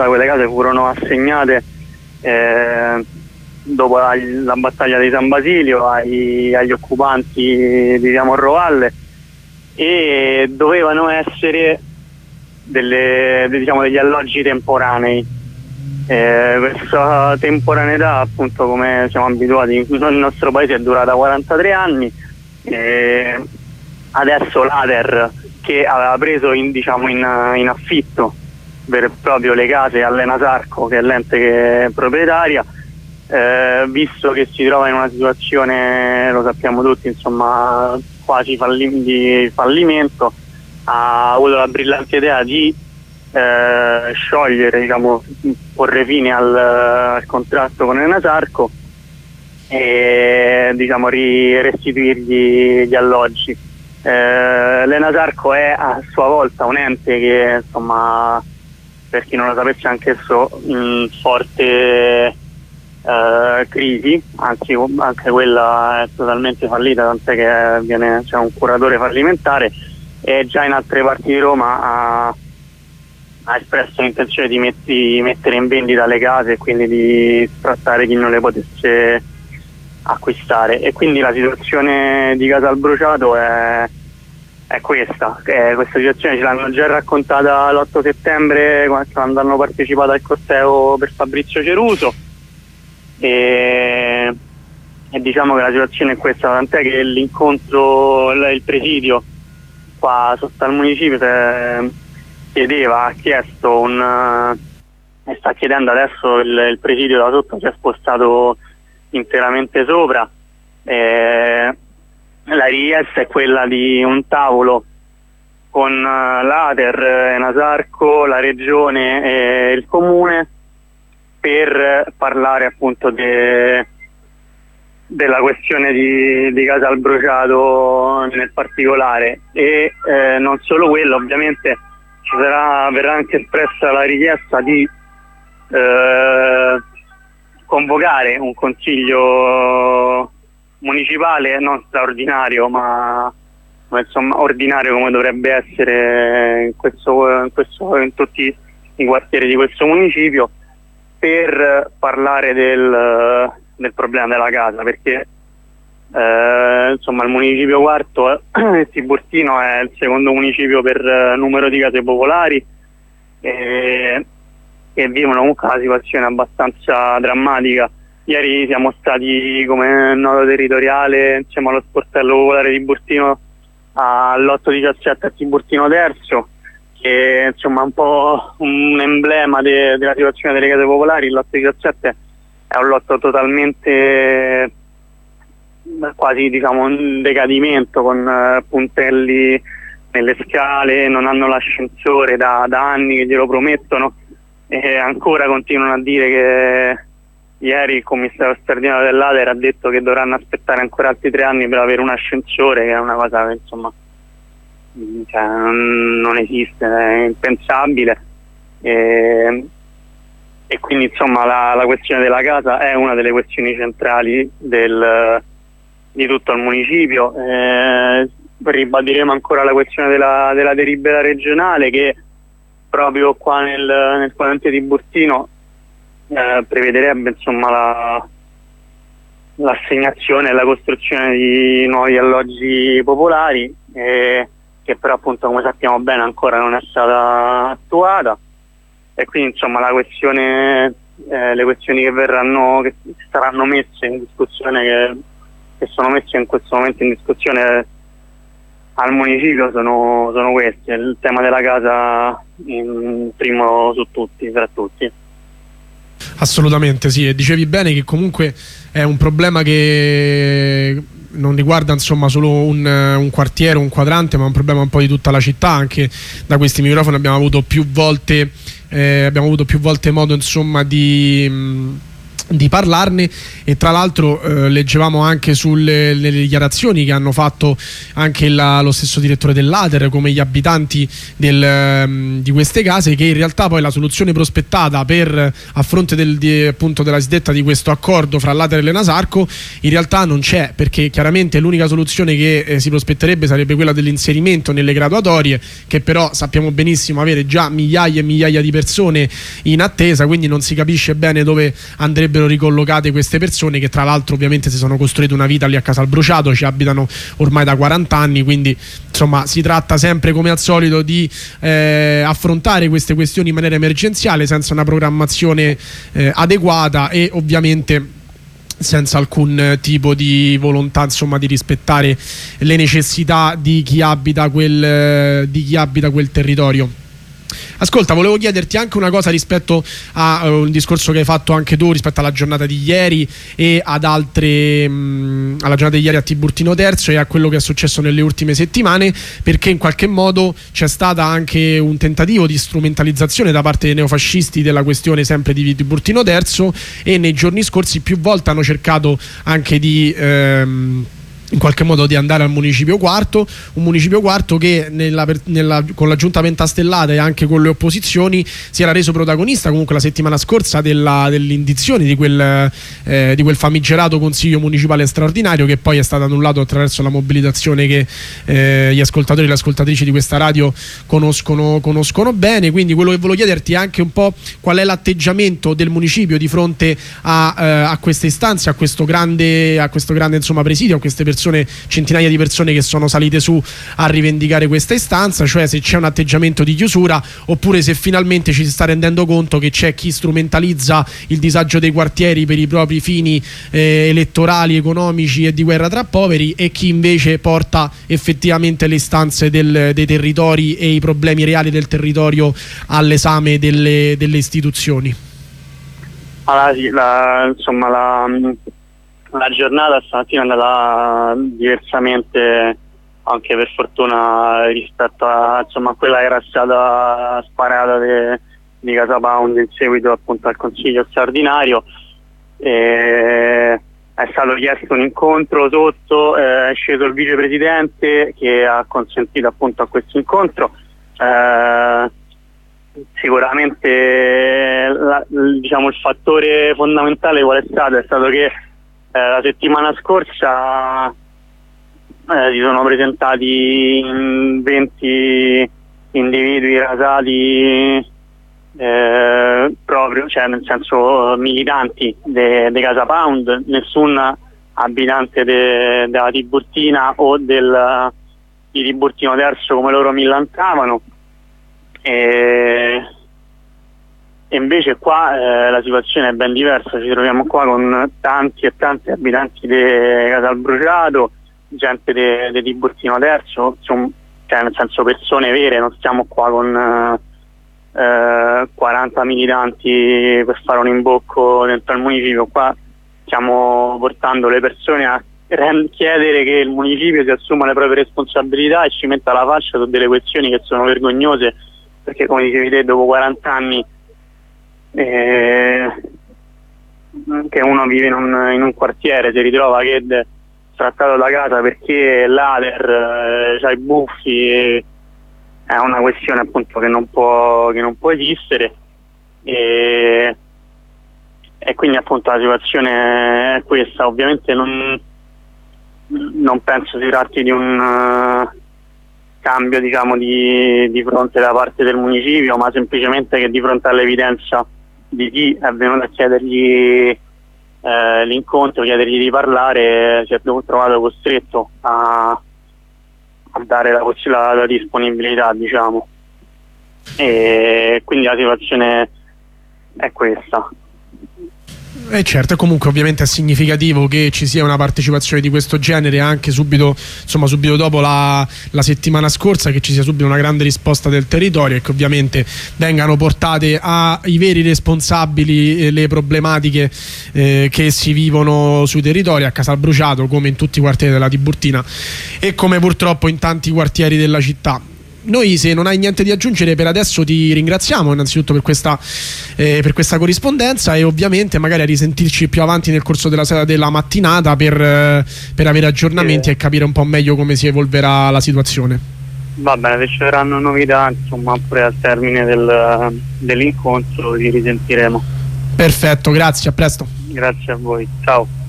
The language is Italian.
quelle case furono assegnate dopo la battaglia di San Basilio agli occupanti di via Morrovalle, e dovevano essere degli alloggi temporanei. Questa temporaneità, appunto, come siamo abituati nel nostro paese, è durata 43 anni. Adesso l'ATER, che aveva preso in affitto vero e proprio le case all'Enasarco, che è l'ente che è proprietaria, visto che si trova in una situazione, lo sappiamo tutti, insomma, quasi di fallimento, ha avuto la brillante idea di sciogliere, porre fine al contratto con Enasarco e restituirgli gli alloggi. L'Enasarco è a sua volta un ente che, insomma, per chi non lo sapesse, anch'esso in forte crisi, anzi anche quella è totalmente fallita, tant'è che c'è un curatore fallimentare, e già in altre parti di Roma ha espresso l'intenzione di mettere in vendita le case e quindi di sfrattare chi non le potesse acquistare. E quindi la situazione di Casal Bruciato è questa. Questa situazione ce l'hanno già raccontata l'8 settembre quando hanno partecipato al corteo per Fabrizio Ceruso, e diciamo che la situazione è questa, tant'è che il presidio qua sotto al municipio ha chiesto e sta chiedendo adesso, il presidio da sotto si è spostato interamente sopra. La richiesta è quella di un tavolo con l'ATER, Enasarco, la regione e il comune, per parlare appunto della questione di Casal Bruciato nel particolare, e non solo quello, ovviamente verrà anche espressa la richiesta di convocare un consiglio municipale non straordinario, ma insomma ordinario, come dovrebbe essere in tutti i quartieri di questo municipio, per parlare del problema della casa, perché insomma il municipio quarto, Tiburtino, è il secondo municipio per numero di case popolari, e vivono comunque una situazione abbastanza drammatica. Ieri siamo stati come nodo territoriale insieme allo sportello popolare di Tiburtino all'8-17 a Tiburtino Terzo, che insomma è un po' un emblema della situazione delle case popolari. L'8-17 è un lotto totalmente quasi un decadimento, con puntelli nelle scale, non hanno l'ascensore da anni che glielo promettono, e ancora continuano a dire che ieri il commissario straordinario dell'ATER ha detto che dovranno aspettare ancora altri 3 anni per avere un ascensore, che è una cosa che insomma non esiste, è impensabile, e quindi insomma la questione della casa è una delle questioni centrali di tutto il municipio. Ribadiremo ancora la questione della delibera regionale, che proprio qua nel quadrante di Tiburtino prevederebbe insomma l'assegnazione e la costruzione di nuovi alloggi popolari, che però appunto, come sappiamo bene, ancora non è stata attuata. E quindi insomma le questioni che saranno messe in discussione, che sono messe in questo momento in discussione al municipio, sono questi. Il tema della casa primo tra tutti. Assolutamente sì, e dicevi bene che comunque è un problema che non riguarda insomma solo un quartiere, un quadrante, ma un problema un po' di tutta la città. Anche da questi microfoni abbiamo avuto più volte modo insomma di di parlarne. E tra l'altro leggevamo anche sulle dichiarazioni che hanno fatto anche lo stesso direttore dell'Ater, come gli abitanti di queste case, che in realtà poi la soluzione prospettata a fronte appunto della sdetta di questo accordo fra l'Ater e l'Enasarco in realtà non c'è, perché chiaramente l'unica soluzione che si prospetterebbe sarebbe quella dell'inserimento nelle graduatorie, che però sappiamo benissimo avere già migliaia e migliaia di persone in attesa, quindi non si capisce bene dove andrebbero ricollocate queste persone, che tra l'altro ovviamente si sono costruite una vita lì a Casalbruciato, ci abitano ormai da 40 anni, quindi insomma si tratta sempre come al solito di affrontare queste questioni in maniera emergenziale, senza una programmazione adeguata e ovviamente senza alcun tipo di volontà, insomma, di rispettare le necessità di chi abita quel territorio. Ascolta, volevo chiederti anche una cosa rispetto a un discorso che hai fatto anche tu rispetto alla giornata di ieri e ad altre alla giornata di ieri a Tiburtino Terzo e a quello che è successo nelle ultime settimane, perché in qualche modo c'è stata anche un tentativo di strumentalizzazione da parte dei neofascisti della questione sempre di Tiburtino Terzo, e nei giorni scorsi più volte hanno cercato anche di in qualche modo di andare al municipio quarto, un municipio quarto che con la giunta pentastellata e anche con le opposizioni si era reso protagonista comunque la settimana scorsa dell'indizione di quel famigerato consiglio municipale straordinario, che poi è stato annullato attraverso la mobilitazione che gli ascoltatori e le ascoltatrici di questa radio conoscono bene. Quindi quello che volevo chiederti è anche un po' qual è l'atteggiamento del municipio di fronte a queste istanze, a questo grande insomma presidio, a queste persone, centinaia di persone che sono salite su a rivendicare questa istanza, cioè se c'è un atteggiamento di chiusura oppure se finalmente ci si sta rendendo conto che c'è chi strumentalizza il disagio dei quartieri per i propri fini elettorali, economici e di guerra tra poveri, e chi invece porta effettivamente le istanze dei territori e i problemi reali del territorio all'esame delle istituzioni. Allora, sì, la giornata stamattina è andata diversamente, anche per fortuna, rispetto a quella che era stata sparata di Casa Pound in seguito appunto al consiglio straordinario. È stato chiesto un incontro sotto, è sceso il vicepresidente che ha consentito appunto a questo incontro. Sicuramente il fattore fondamentale qual è stato che la settimana scorsa si sono presentati 20 individui rasati proprio, cioè nel senso militanti di Casa Pound, nessun abitante della Tiburtina o di Tiburtino Terzo come loro millantavano, e invece qua la situazione è ben diversa. Ci troviamo qua con tanti e tanti abitanti di Casalbruciato, gente di Tiburtino Terzo, cioè nel senso persone vere, non stiamo qua con 40 militanti per fare un imbocco dentro al municipio. Qua stiamo portando le persone a chiedere che il municipio si assuma le proprie responsabilità e ci metta la faccia su delle questioni che sono vergognose, perché come dicevi te, dopo 40 anni che uno vive in un quartiere, si ritrova che è trattato da casa perché l'Ater c'ha i buffi, è una questione appunto che non può esistere, e quindi appunto la situazione è questa. Ovviamente non penso si tratti di un cambio di fronte da parte del municipio, ma semplicemente che di fronte all'evidenza di chi è venuto a chiedergli l'incontro, chiedergli di parlare, si è trovato costretto a dare la disponibilità, diciamo, e quindi la situazione è questa. Certo, e comunque ovviamente è significativo che ci sia una partecipazione di questo genere anche subito dopo la settimana scorsa, che ci sia subito una grande risposta del territorio e che ovviamente vengano portate ai veri responsabili le problematiche che si vivono sui territori, a Casalbruciato come in tutti i quartieri della Tiburtina e come purtroppo in tanti quartieri della città. noi, se non hai niente di aggiungere per adesso, ti ringraziamo innanzitutto per questa corrispondenza, e ovviamente magari a risentirci più avanti nel corso della mattinata per avere aggiornamenti e capire un po' meglio come si evolverà la situazione. Va bene, se ci saranno novità, insomma, pure al termine dell'incontro ti risentiremo. Perfetto, grazie, a presto. Grazie a voi, ciao.